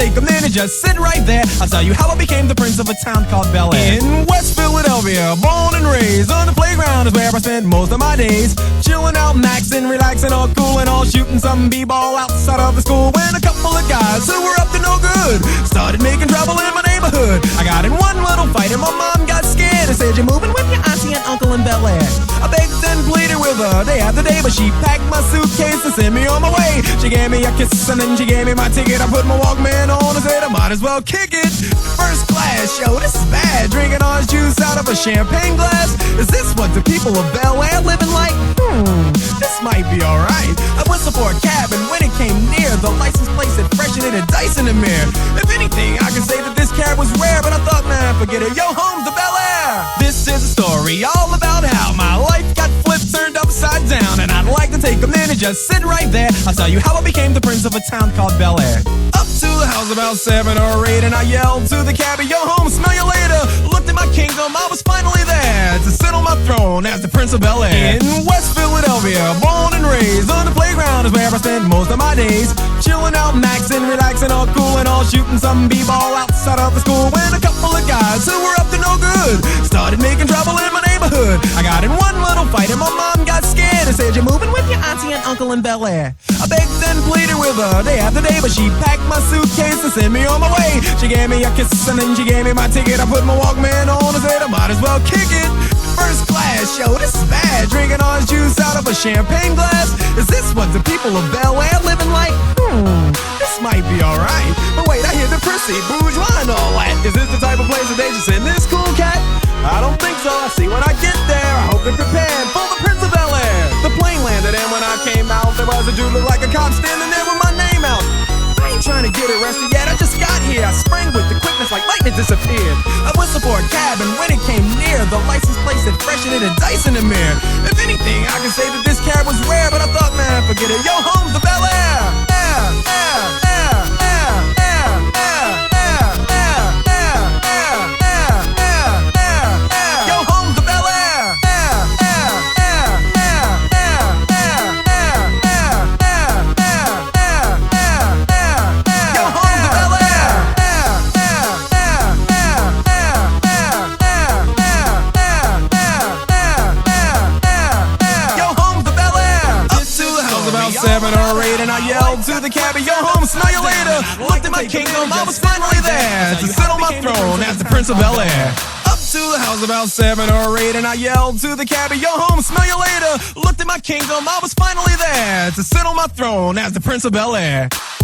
take a minute, just sit right there. I'll tell you how I became the prince of a town called Bel Air. In West Philadelphia, born and raised, on the playground is where I spent most of my days. Chilling out, maxing, relaxing, all cool and all, shooting some b-ball outside of the school. When a couple of guys who were up to no good started making trouble in my neighborhood. I got in one little fight and my mom got scared and said, "You're moving with your auntie and uncle in Bel Air." I begged and pleaded with her day after day, but she packed my suitcase and sent me on my way. She gave me a kiss and then she gave me my ticket. I put my Walkman on and said I might as well kick it. First class, yo, this is bad. Drinking orange juice out of a champagne glass. Is this what the people of Bel Air living like? This might be alright. I whistled for a cab and when it came near, the license plate said fresh and it had dice in the mirror. If anything, I could say that this cab was rare, but I thought, man, forget it. Yo, home's the Bel Air. This is a story all about how my life got flipped, turned upside down, and I'd like to take a minute, just sit right there. I'll tell you how I became the prince of a town called Bel Air. Up to the house about 7 or 8, and I yelled to the cabbie, "Yo, home, smell you later." Looked at my kingdom, I was finally there to sit on my throne as the prince of Bel Air. In West Philadelphia, born and raised, on the playground is where I spent most of my days. Chilling out, maxing, relaxing, all cool and all, shooting some b-ball outside of the school. When a couple of guys who were up to no good started making trouble in my neighborhood. I got in one little fight and my mom got scared and said, "You're moving with your auntie and uncle in Bel Air." I begged and pleaded with her day after day, but she packed my suitcase and sent me on my way. She gave me a kiss and then she gave me my ticket. I put my Walkman on and said I might as well kick it. First class, yo, this is bad. Drinking orange juice out of a champagne glass. Is this what the people of Bel Air living like? This might be alright. But wait, I hear the prissy, bourgeois and all that. Is this the type of place that they just send this cool cat? I don't think so. I see when I get there. I hope they're prepared for the Prince of Bel Air. The plane landed and when I came out, there was a dude look like a cop standing there with my name out. I ain't trying to get arrested yet, I just got here. I sprang with the quickness like lightning disappeared. I whistled for a cab and when it came near, the license plate said fresh and it had dice in the mirror. If anything, I could say that this cab was rare, but I thought, man, forget it. Yo, home's the Bel Air. Yo, home's the Bel Air. And I yelled to the cabbie, "Yo, home, smell you later." Looked at my kingdom, I was finally there to sit on my throne as the prince of Bel Air. Up to the house about 7 or 8, and I yelled to the cabbie, "Yo, home, smell you later." Looked at my kingdom, I was finally there to sit on my throne as the prince of Bel Air.